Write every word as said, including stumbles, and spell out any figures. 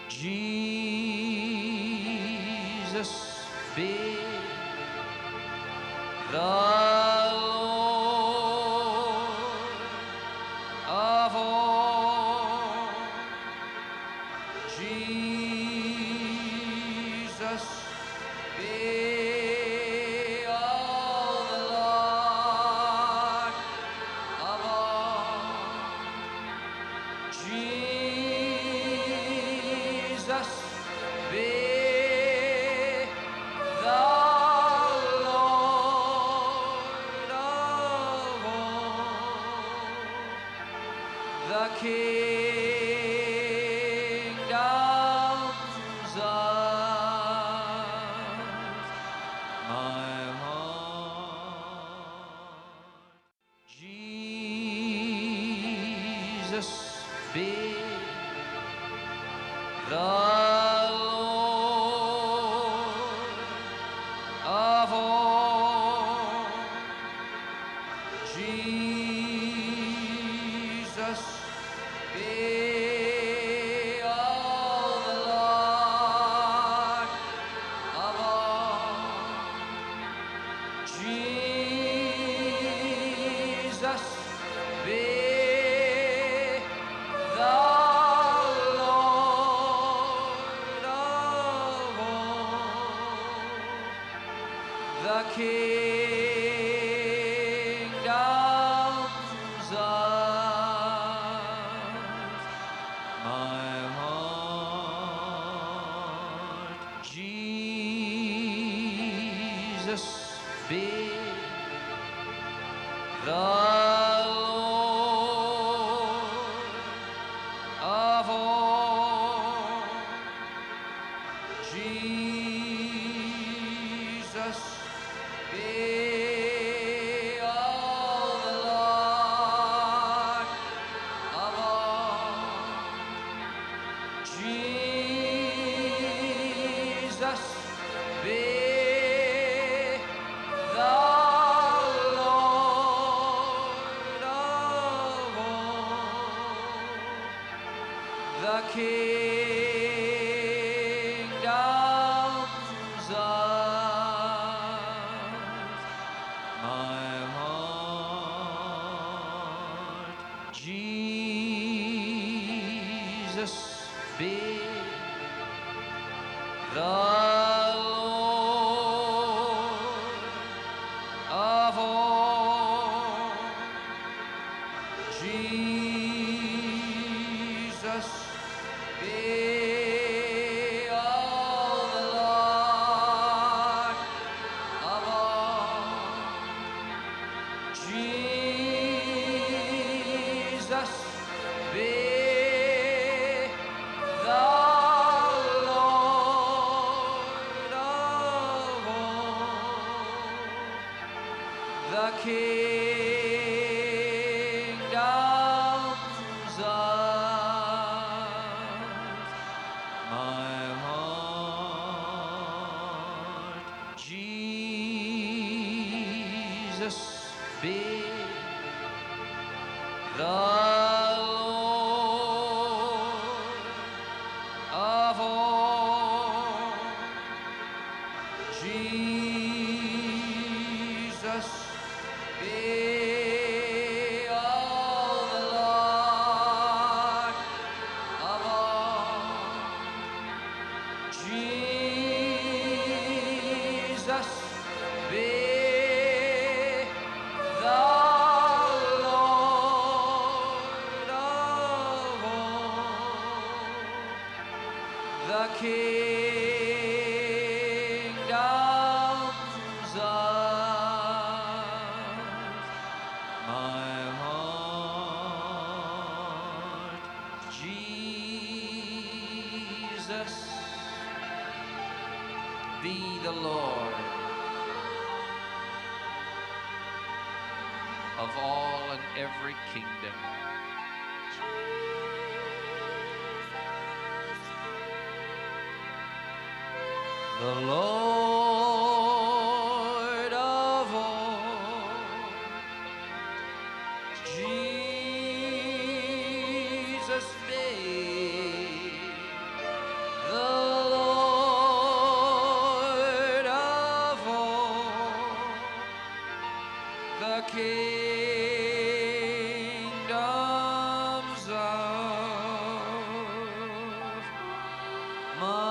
Jesus be the Lord of all. Jesus be all the Lord of all. Jesus be the Lord of all. The kingdoms of my heart. Jesus be the Lord of all. Jesus be all the Lord of all. Jesus be the Lord of all. The kingdoms of my heart. Jesus be the Lord of all. Jesus be all the Lord of all. Jesus be the Lord of all. The kingdoms of my heart. Jesus be the Lord of all. Jesus be all the Lord of all. Jesus be the Lord of all. The kingdoms of my heart. Jesus be the Lord of all. Jesus be all the Lord of all. Jesus be the Lord of all. The kingdoms of my heart. Jesus be the Lord of all and every kingdom. The Lord of all. Jesus be kingdoms of my